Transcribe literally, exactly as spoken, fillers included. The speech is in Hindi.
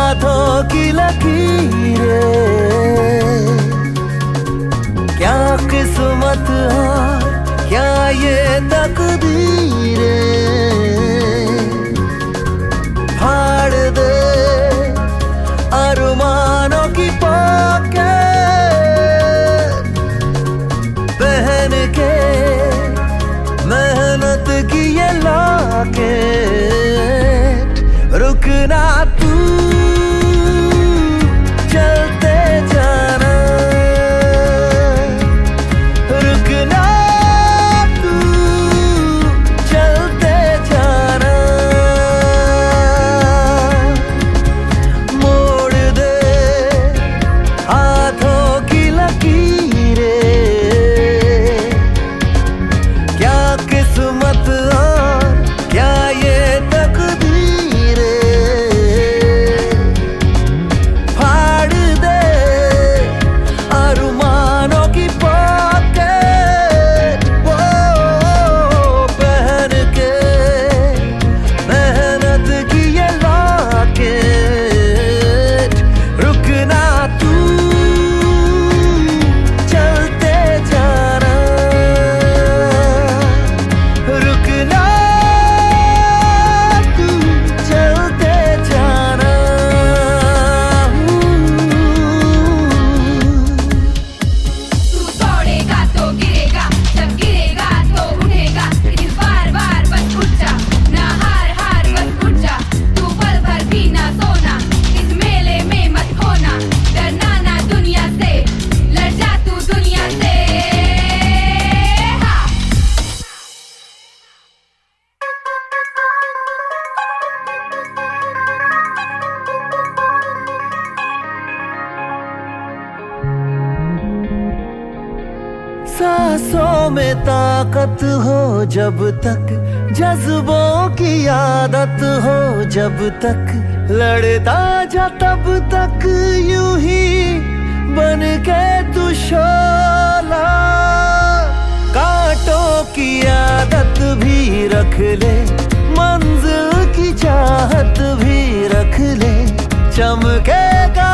हाथों की लकीरें, क्या किस्मत है, क्या ये तकदीरें, फाड़ दे अरमानों की पॉकेट, पहन के मेहनत की ये लॉकेट, रुकना तू चलते जाना, रुकना तू चलते जाना, मोड़ दे हाथों की लकीरें, क्या किस्मत और क्या ये तकदीरें, फाड़ दे अरमानों की पॉकेट, वो पहन के मेहनत की ये लॉकेट, रुकना तू चलते जाना, रुकना तू चलते जाना। तू दौड़ेगा तो गिरेगा, जब गिरेगा तो उठेगा, लेकिन बार बार बस उठ जा, ना हार हार बस उठ जा, तू पल भर भी ना सोना, इस मेले में मत खोना, डरना ना दुनिया से, लड़ जा तू दुनिया से। हाँ। सांसों में ताकत हो जब तक, जज्बों की आदत हो जब तक, लड़ता जा तब तक यूं ही बन के तू शोला, कांटों की आदत भी रख ले, मंजिल की चाहत भी रख ले, चमकेगा